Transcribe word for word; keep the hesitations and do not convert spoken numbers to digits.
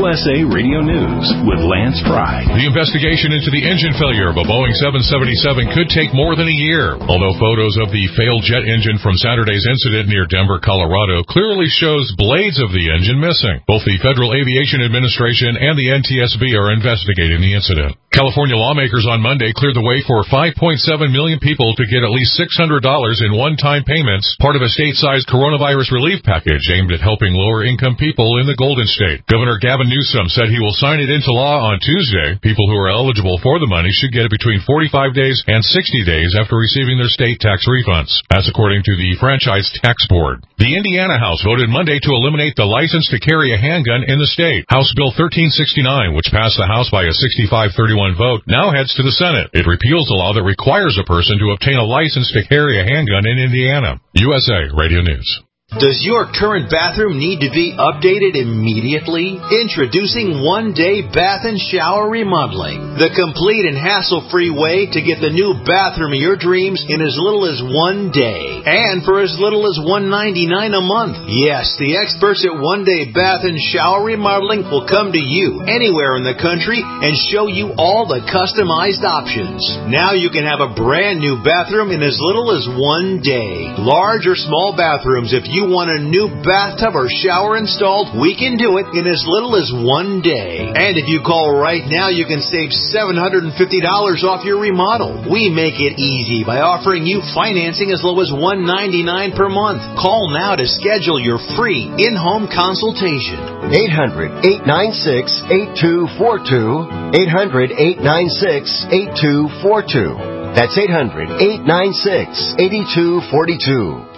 U S A Radio News with Lance Pry. The investigation into the engine failure of a Boeing seven seventy-seven could take more than a year, although photos of the failed jet engine from Saturday's incident near Denver, Colorado clearly shows blades of the engine missing. Both the Federal Aviation Administration and the N T S B are investigating the incident. California lawmakers on Monday cleared the way for five point seven million people to get at least six hundred dollars in one-time payments, part of a state-sized coronavirus relief package aimed at helping lower-income people in the Golden State. Governor Gavin Newsom said he will sign it into law on Tuesday. People who are eligible for the money should get it between forty-five days and sixty days after receiving their state tax refunds. That's according to the Franchise Tax Board. The Indiana House voted Monday to eliminate the license to carry a handgun in the state. House Bill thirteen sixty-nine, which passed the House by a sixty-five thirty-one vote, now heads to the Senate. It repeals the law that requires a person to obtain a license to carry a handgun in Indiana. U S A Radio News. Does your current bathroom need to be updated immediately? Introducing One Day Bath and Shower Remodeling, the complete and hassle-free way to get the new bathroom of your dreams in as little as one day, and for as little as one hundred ninety-nine dollars a month. Yes, the experts at One Day Bath and Shower Remodeling will come to you anywhere in the country and show you all the customized options. Now you can have a brand new bathroom in as little as one day. Large or small bathrooms, if you want a new bathtub or shower installed, we can do it in as little as one day. And if you call right now, you can save seven hundred fifty dollars off your remodel. We make it easy by offering you financing as low as one hundred ninety-nine dollars per month. Call now to schedule your free in-home consultation. eight hundred, eight nine six, eight two four two. eight hundred, eight nine six, eight two four two. That's eight hundred, eight nine six, eight two four two.